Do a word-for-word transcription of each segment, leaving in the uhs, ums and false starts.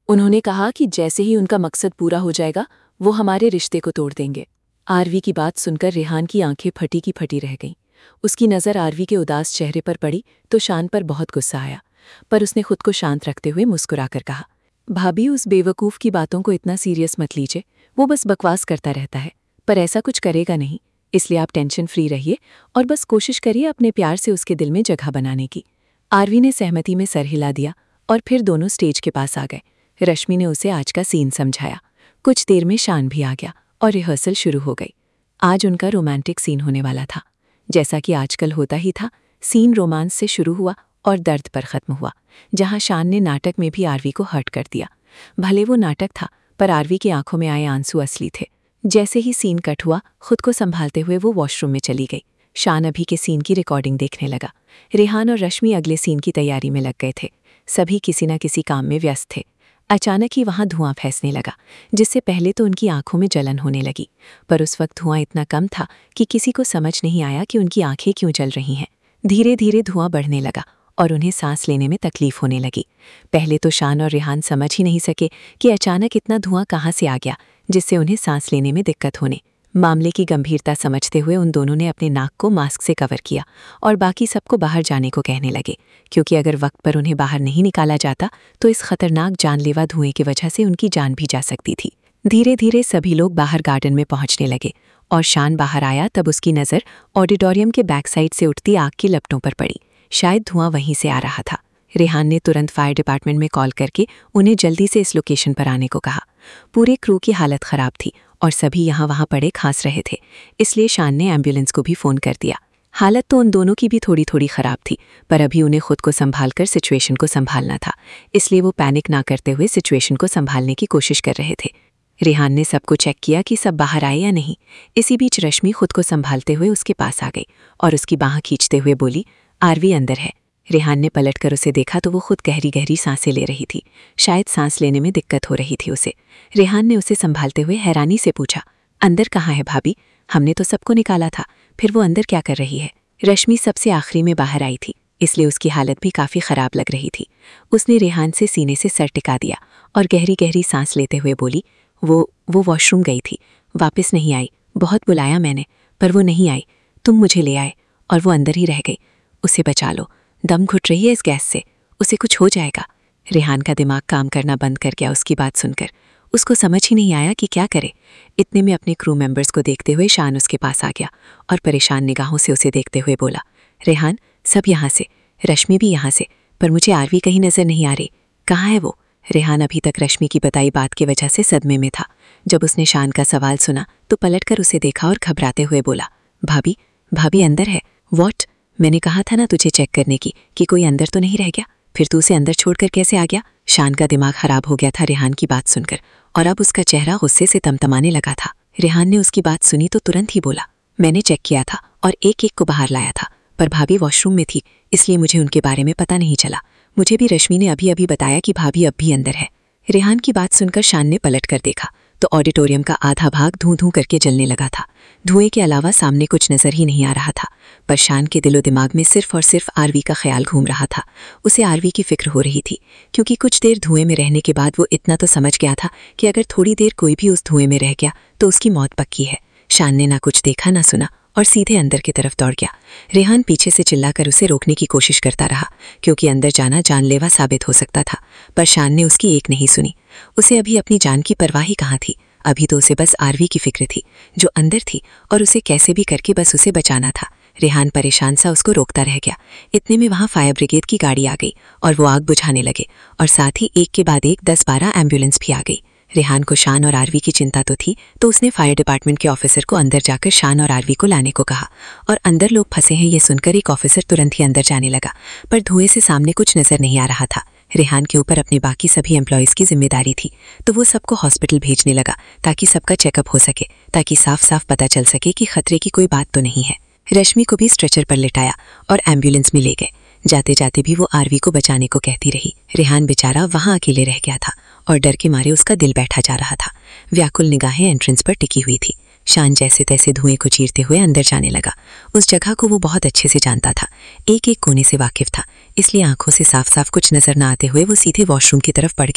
उन्होंने कहा कि जैसे ही उनका मकसद पूरा हो जाएगा वो हमारे रिश्ते को तोड़ देंगे। आरवी की बात सुनकर रेहान की आंखें फटी की फटी रह गईं। उसकी नज़र आरवी के उदास चेहरे पर पड़ी तो शान पर बहुत गुस्सा आया, पर उसने खुद को शांत रखते हुए मुस्कुराकर कहा, भाभी उस बेवकूफ़ की बातों को इतना सीरियस मत लीजिए, वो बस बकवास करता रहता है, पर ऐसा कुछ करेगा नहीं, इसलिए आप टेंशन फ्री रहिए और बस कोशिश करिए अपने प्यार से उसके दिल में जगह बनाने की। आरवी ने सहमति में सर हिला दिया और फिर दोनों स्टेज के पास आ गए। रश्मि ने उसे आज का सीन समझाया। कुछ देर में शान भी आ गया और रिहर्सल शुरू हो गई। आज उनका रोमांटिक सीन होने वाला था। जैसा कि आजकल होता ही था, सीन रोमांस से शुरू हुआ और दर्द पर ख़त्म हुआ, जहां शान ने नाटक में भी आरवी को हर्ट कर दिया। भले वो नाटक था, पर आरवी की आंखों में आए आंसू असली थे। जैसे ही सीन कट हुआ, खुद को संभालते हुए वो वॉशरूम में चली गई। शान अभी के सीन की रिकॉर्डिंग देखने लगा। रेहान और रश्मि अगले सीन की तैयारी में लग गए थे। सभी किसी न किसी काम में व्यस्त थे। अचानक ही वहां धुआं फैसने लगा, जिससे पहले तो उनकी आंखों में जलन होने लगी, पर उस वक्त धुआं इतना कम था कि किसी को समझ नहीं आया कि उनकी आंखें क्यों जल रही हैं। धीरे धीरे धुआं बढ़ने लगा और उन्हें सांस लेने में तकलीफ होने लगी। पहले तो शान और रेहान समझ ही नहीं सके कि अचानक इतना धुआं कहाँ से आ गया, जिससे उन्हें सांस लेने में दिक्कत होने। मामले की गंभीरता समझते हुए उन दोनों ने अपने नाक को मास्क से कवर किया और बाकी सबको बाहर जाने को कहने लगे, क्योंकि अगर वक्त पर उन्हें बाहर नहीं निकाला जाता तो इस खतरनाक जानलेवा धुएं की वजह से उनकी जान भी जा सकती थी। धीरे धीरे सभी लोग बाहर गार्डन में पहुंचने लगे और शान बाहर आया तब उसकी नज़र ऑडिटोरियम के बैक साइड से उठती आग की लपटों पर पड़ी। शायद धुआं वहीं से आ रहा था। रेहान ने तुरंत फायर डिपार्टमेंट में कॉल करके उन्हें जल्दी से इस लोकेशन पर आने को कहा। पूरे क्रू की हालत ख़राब थी और सभी यहाँ वहाँ पड़े खांस रहे थे, इसलिए शान ने एम्बुलेंस को भी फ़ोन कर दिया। हालत तो उन दोनों की भी थोड़ी थोड़ी ख़राब थी, पर अभी उन्हें खुद को संभाल कर सिचुएशन को संभालना था, इसलिए वो पैनिक ना करते हुए सिचुएशन को संभालने की कोशिश कर रहे थे। रेहान ने सबको चेक किया कि सब बाहर आए या नहीं। इसी बीच रश्मि खुद को संभालते हुए उसके पास आ गई और उसकी बाँह खींचते हुए बोली, आरवी अंदर है। रेहान ने पलटकर उसे देखा तो वो खुद गहरी गहरी सांसें ले रही थी। शायद सांस लेने में दिक्कत हो रही थी उसे। रेहान ने उसे संभालते हुए हैरानी से पूछा, अंदर कहाँ है भाभी? हमने तो सबको निकाला था, फिर वो अंदर क्या कर रही है? रश्मि सबसे आखिरी में बाहर आई थी, इसलिए उसकी हालत भी काफ़ी ख़राब लग रही थी। उसने रेहान से सीने से सर टिका दिया और गहरी गहरी सांस लेते हुए बोली, वो वो वॉशरूम गई थी, वापस नहीं आई। बहुत बुलाया मैंने, पर वो नहीं आई। तुम मुझे ले आए और वो अंदर ही रह गई। उसे बचा लो, दम घुट रही है इस गैस से, उसे कुछ हो जाएगा। रेहान का दिमाग काम करना बंद कर गया उसकी बात सुनकर। उसको समझ ही नहीं आया कि क्या करे। इतने में अपने क्रू मेंबर्स को देखते हुए शान उसके पास आ गया और परेशान निगाहों से उसे देखते हुए बोला, रेहान सब यहाँ से, रश्मि भी यहाँ से, पर मुझे आरवी कहीं नज़र नहीं आ रही। कहाँ है वो? रेहान अभी तक रश्मि की बताई बात की वजह से सदमे में था। जब उसने शान का सवाल सुना तो पलटकर उसे देखा और घबराते हुए बोला, भाभी भाभी अंदर है। वॉट? मैंने कहा था ना तुझे चेक करने की कि कोई अंदर तो नहीं रह गया, फिर तू उसे अंदर छोड़कर कैसे आ गया? शान का दिमाग खराब हो गया था रेहान की बात सुनकर और अब उसका चेहरा गुस्से से तमतमाने लगा था। रेहान ने उसकी बात सुनी तो तुरंत ही बोला, मैंने चेक किया था और एक एक को बाहर लाया था, पर भाभी वॉशरूम में थी, इसलिए मुझे उनके बारे में पता नहीं चला। मुझे भी रश्मि ने अभी अभी बताया कि भाभी अब भी अंदर है। रेहान की बात सुनकर शान ने पलट कर देखा तो ऑडिटोरियम का आधा भाग धूं धूं करके जलने लगा था। धुएं के अलावा सामने कुछ नजर ही नहीं आ रहा था, पर शान के दिलो दिमाग में सिर्फ और सिर्फ आरवी का ख्याल घूम रहा था। उसे आरवी की फिक्र हो रही थी, क्योंकि कुछ देर धुएं में रहने के बाद वो इतना तो समझ गया था कि अगर थोड़ी देर कोई भी उस धुएं में रह गया तो उसकी मौत पक्की है। शान ने ना कुछ देखा ना सुना और सीधे अंदर की तरफ दौड़ गया। रेहान पीछे से चिल्लाकर उसे रोकने की कोशिश करता रहा, क्योंकि अंदर जाना जानलेवा साबित हो सकता था, पर शान ने उसकी एक नहीं सुनी। उसे अभी अपनी जान की परवाह ही कहाँ थी। अभी तो उसे बस आरवी की फिक्र थी जो अंदर थी और उसे कैसे भी करके बस उसे बचाना था। रेहान परेशान सा उसको रोकता रह गया। इतने में वहाँ फायर ब्रिगेड की गाड़ी आ गई और वो आग बुझाने लगे और साथ ही एक के बाद एक दस बारह एम्बुलेंस भी आ गई। रेहान को शान और आरवी की चिंता तो थी, तो उसने फायर डिपार्टमेंट के ऑफिसर को अंदर जाकर शान और आरवी को लाने को कहा और अंदर लोग फंसे हैं ये सुनकर एक ऑफिसर तुरंत ही अंदर जाने लगा, पर धुएं से सामने कुछ नजर नहीं आ रहा था। रेहान के ऊपर अपने बाकी सभी एम्प्लॉयज़ की जिम्मेदारी थी, तो वो सबको हॉस्पिटल भेजने लगा ताकि सबका चेकअप हो सके, ताकि साफ साफ पता चल सके कि खतरे की कोई बात तो नहीं है। रश्मि को भी स्ट्रेचर पर लिटाया और एम्बुलेंस में ले गए। जाते जाते भी वो आरवी को बचाने को कहती रही। रेहान बेचारा वहाँ अकेले रह गया था और डर के मारे उसका दिल बैठा जा रहा था। व्याकुल निगाहें एंट्रेंस पर टिकी हुई थी। शान जैसे तैसे धुएं को चीरते हुए अंदर जाने लगा। उस जगह को वो बहुत अच्छे से जानता था, एक एक कोने से वाकिफ था, इसलिए आंखों से साफ साफ कुछ नजर न आते हुए वो सीधे वॉशरूम की तरफ बढ़ गया।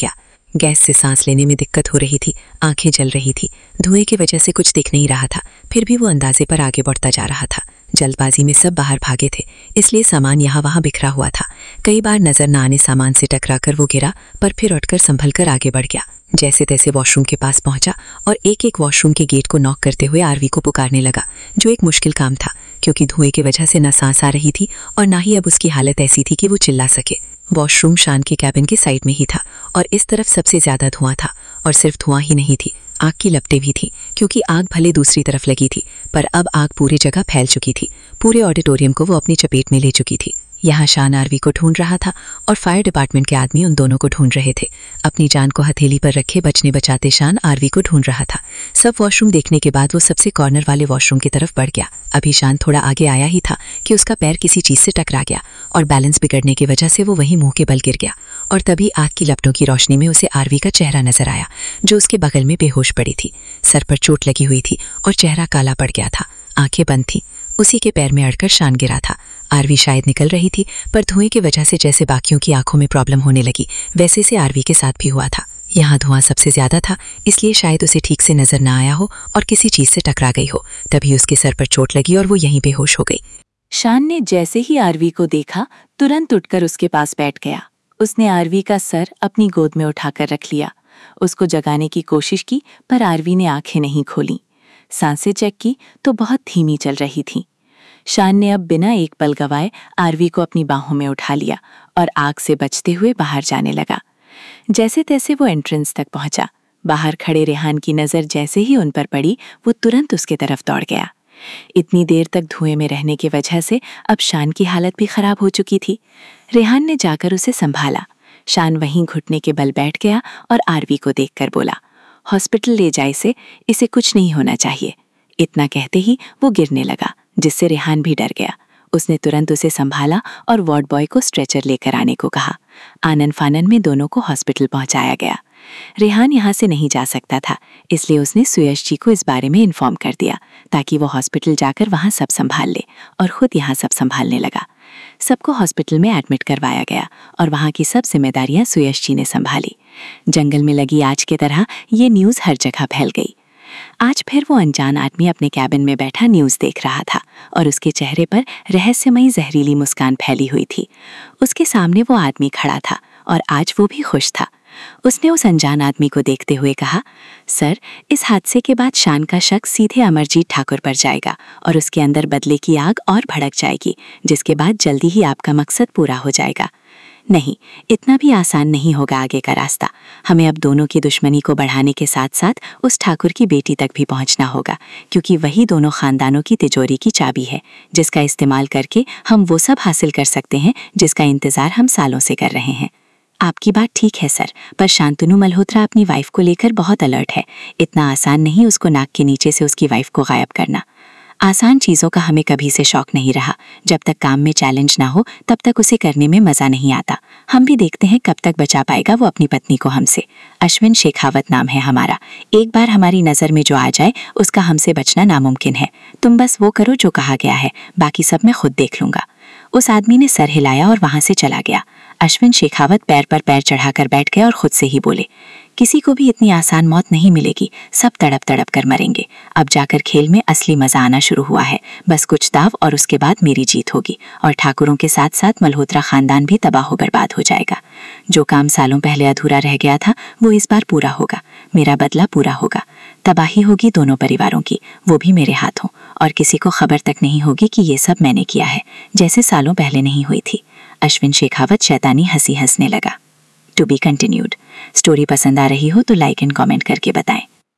गैस से सांस लेने में दिक्कत हो रही थी, आंखें जल रही थी। धुएं की वजह से कुछ दिख नहीं रहा था, फिर भी वो अंदाजे पर आगे बढ़ता जा रहा था। जल्दबाजी में सब बाहर भागे थे, इसलिए सामान यहाँ वहाँ बिखरा हुआ था। कई बार नजर न आने सामान से टकराकर वो गिरा, पर फिर उठकर संभल कर आगे बढ़ गया। जैसे तैसे वॉशरूम के पास पहुंचा और एक एक वॉशरूम के गेट को नॉक करते हुए आरवी को पुकारने लगा, जो एक मुश्किल काम था, क्योंकि धुएं की वजह से न सांस आ रही थी और ना ही अब उसकी हालत ऐसी थी कि वो चिल्ला सके। वॉशरूम शान के कैबिन के साइड में ही था और इस तरफ सबसे ज्यादा धुआं था। और सिर्फ धुआं ही नहीं थी, आग की लपटें भी थी, क्योंकि आग भले दूसरी तरफ लगी थी, पर अब आग पूरी जगह फैल चुकी थी। पूरे ऑडिटोरियम को वो अपनी चपेट में ले चुकी थी। यहाँ शान आरवी को ढूंढ रहा था और फायर डिपार्टमेंट के आदमी उन दोनों को ढूंढ रहे थे। अपनी जान को हथेली पर रखे बचने बचाते शान आरवी को ढूंढ रहा था। सब वॉशरूम देखने के बाद वो सबसे कॉर्नर वाले वॉशरूम की तरफ बढ़ गया। अभी शान थोड़ा आगे आया ही था कि उसका पैर किसी चीज से टकरा गया और बैलेंस बिगड़ने की वजह से वो वहीं मुंह के बल गिर गया। और तभी आग की लपटों की रोशनी में उसे आरवी का चेहरा नजर आया, जो उसके बगल में बेहोश पड़ी थी। सर पर चोट लगी हुई थी और चेहरा काला पड़ गया था, आंखें बंद थी। उसी के पैर में अड़कर शान गिरा था। आरवी शायद निकल रही थी, पर धुएं की वजह से जैसे बाकियों की आंखों में प्रॉब्लम होने लगी, वैसे से आरवी के साथ भी हुआ था। यहाँ धुआं सबसे ज्यादा था, इसलिए शायद उसे ठीक से नजर न आया हो और किसी चीज से टकरा गई हो। तभी उसके सर पर चोट लगी और वो यहीं बेहोश हो गई। शान ने जैसे ही आरवी को देखा, तुरंत उठकर उसके पास बैठ गया। उसने आरवी का सर अपनी गोद में उठाकर रख लिया। उसको जगाने की कोशिश की, पर आरवी ने आंखें नहीं खोली। सांसें चेक की तो बहुत धीमी चल रही थीं। शान ने अब बिना एक पल गवाए आरवी को अपनी बाहों में उठा लिया और आग से बचते हुए बाहर जाने लगा। जैसे तैसे वो एंट्रेंस तक पहुंचा। बाहर खड़े रेहान की नज़र जैसे ही उन पर पड़ी, वो तुरंत उसके तरफ दौड़ गया। इतनी देर तक धुएं में रहने की वजह से अब शान की हालत भी खराब हो चुकी थी। रेहान ने जाकर उसे संभाला। शान वहीं घुटने के बल बैठ गया और आरवी को देखकर बोला, हॉस्पिटल ले जाए इसे, इसे कुछ नहीं होना चाहिए। इतना कहते ही वो गिरने लगा, जिससे रेहान भी डर गया। उसने तुरंत उसे संभाला और वार्ड बॉय को स्ट्रेचर लेकर आने को कहा। आनन फानन में दोनों को हॉस्पिटल पहुंचाया गया। रेहान यहाँ से नहीं जा सकता था, इसलिए उसने सुयश जी को इस बारे में इन्फॉर्म कर दिया, ताकि वो हॉस्पिटल जाकर वहाँ सब संभाल ले, और खुद यहाँ सब संभालने लगा। सबको हॉस्पिटल में एडमिट करवाया गया और वहाँ की सब जिम्मेदारियां सुयश जी ने संभाली। जंगल में लगी आग की तरह ये न्यूज़ हर जगह फैल गई। आज फिर वो अनजान आदमी अपने कैबिन में बैठा न्यूज़ देख रहा था और उसके चेहरे पर रहस्यमयी जहरीली मुस्कान फैली हुई थी। उसके सामने वो आदमी खड़ा था और आज वो भी खुश था। उसने उस अनजान आदमी को देखते हुए कहा, सर, इस हादसे के बाद शान का शक सीधे अमरजीत ठाकुर पर जाएगा और उसके अंदर बदले की आग और भड़क जाएगी, जिसके बाद जल्दी ही आपका मकसद पूरा हो जाएगा। नहीं, इतना भी आसान नहीं होगा आगे का रास्ता। हमें अब दोनों की दुश्मनी को बढ़ाने के साथ साथ उस ठाकुर की बेटी तक भी पहुंचना होगा, क्योंकि वही दोनों खानदानों की तिजोरी की चाबी है, जिसका इस्तेमाल करके हम वो सब हासिल कर सकते हैं जिसका इंतजार हम सालों से कर रहे हैं। आपकी बात ठीक है सर, पर शांतनु मल्होत्रा अपनी वाइफ को लेकर बहुत अलर्ट है। इतना आसान नहीं उसको नाक के नीचे से उसकी वाइफ को गायब करना। आसान चीज़ों का हमें कभी से शौक नहीं रहा। जब तक काम में चैलेंज ना हो तब तक उसे करने में मज़ा नहीं आता। हम भी देखते हैं कब तक बचा पाएगा वो अपनी पत्नी को हमसे। अश्विन शेखावत नाम है हमारा। एक बार हमारी नज़र में जो आ जाए उसका हमसे बचना नामुमकिन है। तुम बस वो करो जो कहा गया है, बाकी सब मैं खुद देख लूँगा। उस आदमी ने सर हिलाया और वहाँ से चला गया। अश्विन शेखावत पैर पर पैर चढ़ाकर बैठ गए और खुद से ही बोले, किसी को भी इतनी आसान मौत नहीं मिलेगी, सब तड़प तड़प कर मरेंगे। अब जाकर खेल में असली मजा आना शुरू हुआ है। बस कुछ दाव और उसके बाद मेरी जीत होगी और ठाकुरों के साथ साथ मल्होत्रा खानदान भी तबाह बर्बाद हो जाएगा। जो काम सालों पहले अधूरा रह गया था वो इस बार पूरा होगा। मेरा बदला पूरा होगा। तबाही होगी दोनों परिवारों की, वो भी मेरे हाथों, और किसी को खबर तक नहीं होगी कि ये सब मैंने किया है, जैसे सालों पहले नहीं हुई थी। अश्विन शेखावत शैतानी हंसी हंसने लगा। To be continued. स्टोरी पसंद आ रही हो तो लाइक एंड कमेंट करके बताएं।